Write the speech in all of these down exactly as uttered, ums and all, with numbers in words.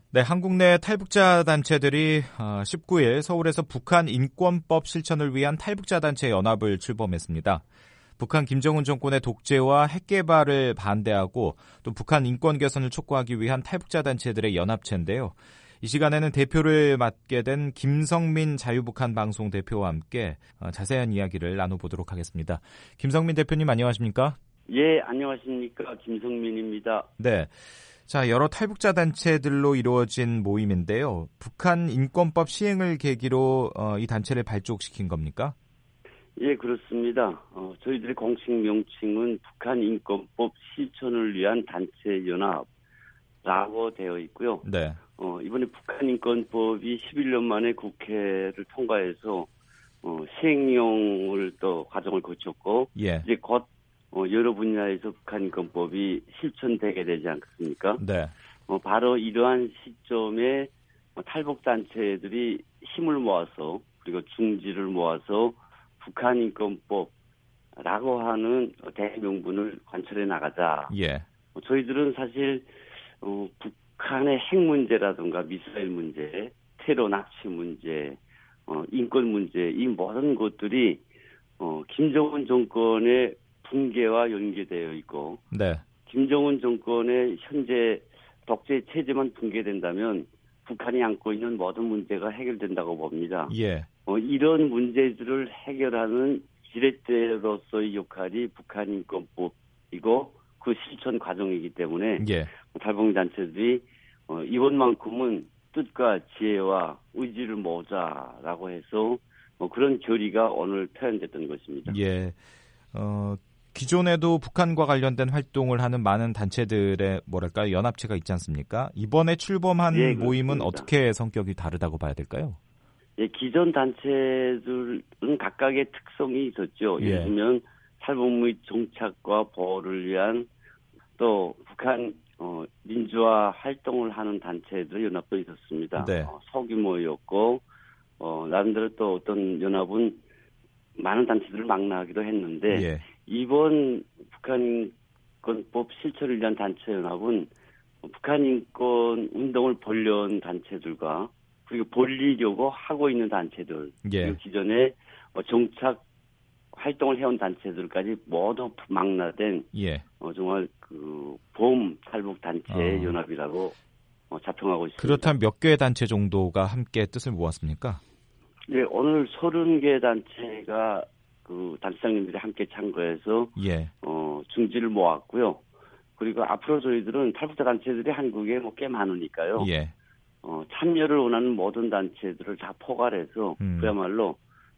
네, 한국 내 탈북자 단체들이 십구 일 서울에서 북한 인권법 실천을 위한 탈북자 단체 연합을 출범했습니다. 북한 김정은 정권의 독재와 핵개발을 반대하고 또 북한 인권 개선을 촉구하기 위한 탈북자 단체들의 연합체인데요. 이 시간에는 대표를 맡게 된 김성민 자유북한 방송 대표와 함께 자세한 이야기를 나눠보도록 하겠습니다. 김성민 대표님 안녕하십니까? 예, 안녕하십니까? 김성민입니다. 네. 자, 여러 탈북자 단체들로 이루어진 모임인데요. 북한 인권법 시행을 계기로 어, 이 단체를 발족시킨 겁니까? 예, 그렇습니다. 어, 저희들의 공식 명칭은 북한 인권법 실천을 위한 단체 연합라고 되어 있고요. 네. 어, 이번에 북한 인권법이 십일 년 만에 국회를 통과해서 어, 시행령을 또 과정을 거쳤고 예. 이제 곧 어, 여러 분야에서 북한 인권법이 실천되게 되지 않겠습니까? 네. 어, 바로 이러한 시점에 어, 탈북단체들이 힘을 모아서 그리고 중지를 모아서 북한 인권법라고 하는 대명분을 관철해 나가자. 예. 어, 저희들은 사실 어, 북한의 핵 문제라든가 미사일 문제, 테러 납치 문제, 어, 인권 문제 이 모든 것들이 어, 김정은 정권의 붕괴와 연계되어 있고 네. 김정은 정권의 현재 독재 체제만 붕괴된다면 북한이 안고 있는 모든 문제가 해결된다고 봅니다. 예. 어, 이런 문제들을 해결하는 지렛대로서의 역할이 북한 인권법이고 그 실천 과정이기 때문에 예. 탈북단체들이 어, 이번만큼은 뜻과 지혜와 의지를 모으자라고 해서 뭐 그런 결의가 오늘 표현됐던 것입니다. 예. 어, 기존에도 북한과 관련된 활동을 하는 많은 단체들의 뭐랄까 연합체가 있지 않습니까? 이번에 출범한 예, 모임은 어떻게 성격이 다르다고 봐야 될까요? 예, 기존 단체들은 각각의 특성이 있었죠. 예. 예를 들면 탈북 및 정착과 보호를 위한 또 북한 어, 민주화 활동을 하는 단체들 연합도 있었습니다. 네. 어, 소규모였고 어, 나름대로 또 어떤 연합은 많은 단체들을 망라하기도 했는데 예. 이번 북한 인권법 실천을 위한 단체 연합은 북한 인권 운동을 보려는 단체들과 그리고 벌리려고 하고 있는 단체들 예. 그리고 기존에 정착 활동을 해온 단체들까지 모두 망라된 예. 어, 정말 그 보험 탈북 단체 어. 연합이라고 어, 자평하고 있습니다. 그렇다면 몇 개의 단체 정도가 함께 뜻을 모았습니까? 네, 오늘 서른 개 단체가 그 단체장님들이 함께 참가해서 예. 어, 중지를 모았고요. 그리고 앞으로 저희들은 탈북자 단체들이 한국에 뭐 꽤 많으니까요. 예. 어, 참여를 원하는 모든 단체들을 다 포괄해서 음. 그야말로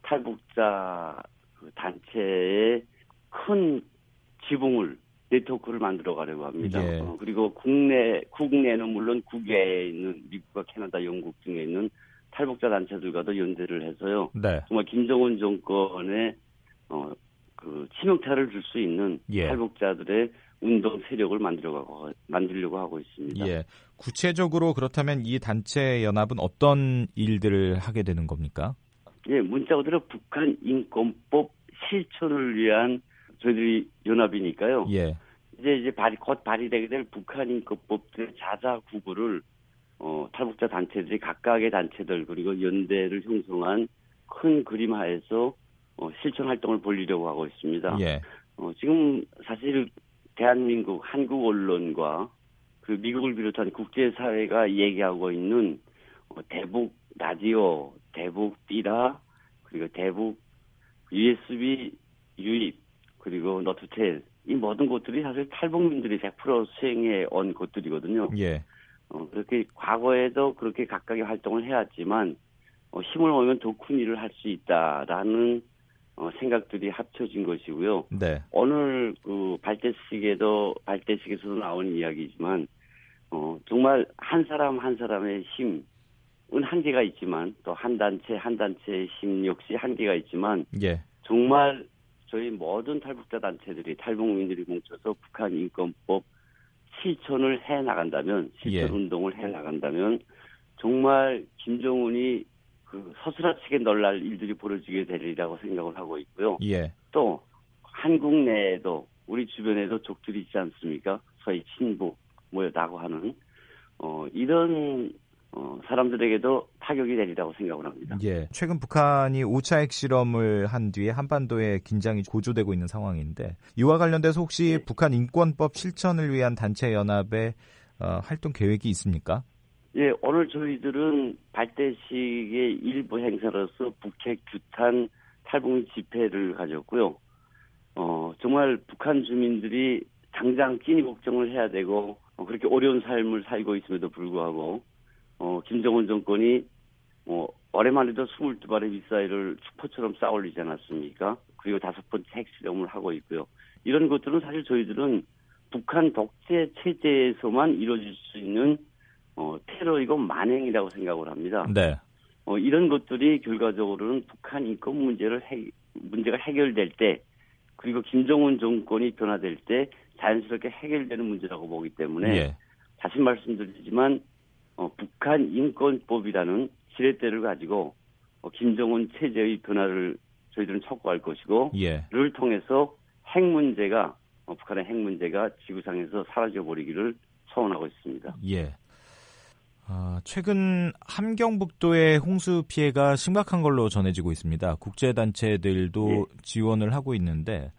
탈북자 그 단체의 큰 지붕을 네트워크를 만들어 가려고 합니다. 예. 어, 그리고 국내 국내는 물론 국외에 있는 미국과 캐나다, 영국 등에 있는 탈북자 단체들과도 연대를 해서요. 네. 정말 김정은 정권의 어, 그 치명타를 줄 수 있는 예. 탈북자들의 운동 세력을 만들어가고 만들려고 하고 있습니다. 예. 구체적으로 그렇다면 이 단체 연합은 어떤 일들을 하게 되는 겁니까? 예, 문자 그대로 북한 인권법 실천을 위한 저희들이 연합이니까요. 예. 이제 이제 발의, 곧 발의되게 될 북한 인권법의 자자 구구를 어, 탈북자 단체들이 각각의 단체들 그리고 연대를 형성한 큰 그림 하에서 어, 실천 활동을 벌이려고 하고 있습니다. 예. 어, 지금 사실 대한민국 한국 언론과 그 미국을 비롯한 국제사회가 얘기하고 있는 어, 대북 라디오, 대북 삐라 그리고 대북 유에스비 유입 그리고 너튜텔 이 모든 것들이 사실 탈북민들이 백 퍼센트 수행해 온 것들이거든요. 예. 어, 그렇게 과거에도 그렇게 각각의 활동을 해왔지만 어, 힘을 모으면 더 큰 일을 할 수 있다라는 어, 생각들이 합쳐진 것이고요. 네. 오늘 그 발대식에도 발대식에서도 나온 이야기지만 어, 정말 한 사람 한 사람의 힘은 한계가 있지만 또 한 단체 한 단체의 힘 역시 한계가 있지만 예. 정말 저희 모든 탈북자 단체들이 탈북민들이 뭉쳐서 북한 인권법 실천을 해 나간다면 실천 예. 운동을 해 나간다면 정말 김정은이 그 서스라치게 놀랄 일들이 벌어지게 되리라고 생각을 하고 있고요. 예. 또 한국 내에도 우리 주변에도 적들이 있지 않습니까? 소위 친북 뭐라고 하는 어, 이런 어, 사람들에게도 타격이 되리라고 생각을 합니다. 예. 최근 북한이 오 차 핵실험을 한 뒤에 한반도에 긴장이 고조되고 있는 상황인데 이와 관련돼서 혹시 네. 북한 인권법 실천을 위한 단체 연합의 어, 활동 계획이 있습니까? 예, 오늘 저희들은 발대식의 일부 행사로서 북핵 규탄 탈북 집회를 가졌고요. 어, 정말 북한 주민들이 당장 찐이 걱정을 해야 되고 어, 그렇게 어려운 삶을 살고 있음에도 불구하고 어, 김정은 정권이 어, 올해만 해도 스물두 발의 미사일을 축포처럼 쌓아 올리지 않았습니까? 그리고 다섯 번째 핵실험을 하고 있고요. 이런 것들은 사실 저희들은 북한 독재 체제에서만 이루어질 수 있는 어, 테러이고 만행이라고 생각을 합니다. 네. 어, 이런 것들이 결과적으로는 북한 인권 문제를 해, 문제가 해결될 때 그리고 김정은 정권이 변화될 때 자연스럽게 해결되는 문제라고 보기 때문에 예. 다시 말씀드리지만 어, 북한 인권법이라는 지렛대를 가지고 어, 김정은 체제의 변화를 저희들은 촉구할 것이고 예. 를 통해서 핵 문제가 어, 북한의 핵 문제가 지구상에서 사라져버리기를 소원하고 있습니다. 예. 어, 최근 함경북도의 홍수 피해가 심각한 걸로 전해지고 있습니다. 국제단체들도 예. 지원을 하고 있는데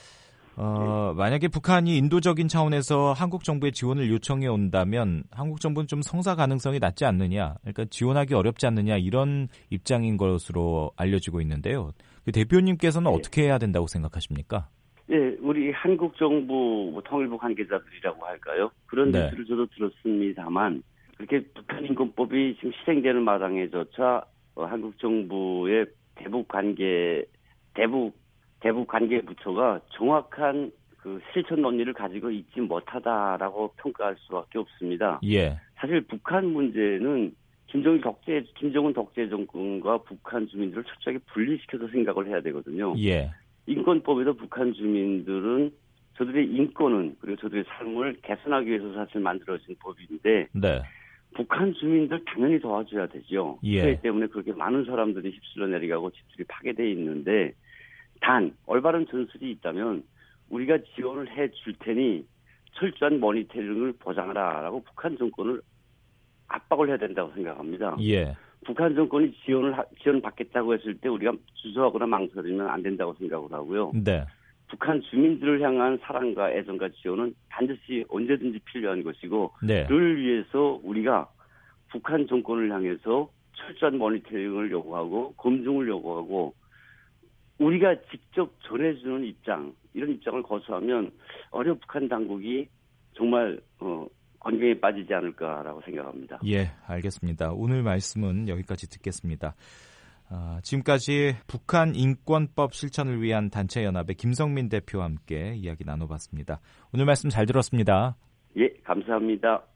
어, 만약에 북한이 인도적인 차원에서 한국 정부에 지원을 요청해 온다면 한국 정부는 좀 성사 가능성이 낮지 않느냐, 그러니까 지원하기 어렵지 않느냐 이런 입장인 것으로 알려지고 있는데요. 그 대표님께서는 네. 어떻게 해야 된다고 생각하십니까? 네, 우리 한국 정부 뭐 통일부 관계자들이라고 할까요? 그런 네. 뉴스를 저도 들었습니다만 그렇게 북한 인권법이 지금 실행되는 마당에조차 어, 한국 정부의 대북 관계 대북 대북 관계 부처가 정확한 그 실천 논리를 가지고 있지 못하다라고 평가할 수밖에 없습니다. 예. 사실 북한 문제는 김정은 독재 김정은 독재 정권과 북한 주민들을 철저하게 분리시켜서 생각을 해야 되거든요. 예. 인권법에도 북한 주민들은 저들의 인권은 그리고 저들의 삶을 개선하기 위해서 사실 만들어진 법인데 네. 북한 주민들 당연히 도와줘야 되죠. 예. 그렇기 때문에 그렇게 많은 사람들이 휩쓸려 내려가고 집들이 파괴돼 있는데 단 올바른 전술이 있다면 우리가 지원을 해줄 테니 철저한 모니터링을 보장하라라고 북한 정권을 압박을 해야 된다고 생각합니다. 예. 북한 정권이 지원을 지원 받겠다고 했을 때 우리가 주저하거나 망설이면 안 된다고 생각을 하고요. 네. 북한 주민들을 향한 사랑과 애정과 지원은 반드시 언제든지 필요한 것이고 네. 그를 위해서 우리가 북한 정권을 향해서 철저한 모니터링을 요구하고 검증을 요구하고 우리가 직접 전해주는 입장 이런 입장을 거부하면 어려 북한 당국이 정말 어, 관계에 빠지지 않을까라고 생각합니다. 예, 알겠습니다. 오늘 말씀은 여기까지 듣겠습니다. 아, 지금까지 북한 인권법 실천을 위한 단체연합의 김성민 대표와 함께 이야기 나눠봤습니다. 오늘 말씀 잘 들었습니다. 예, 감사합니다.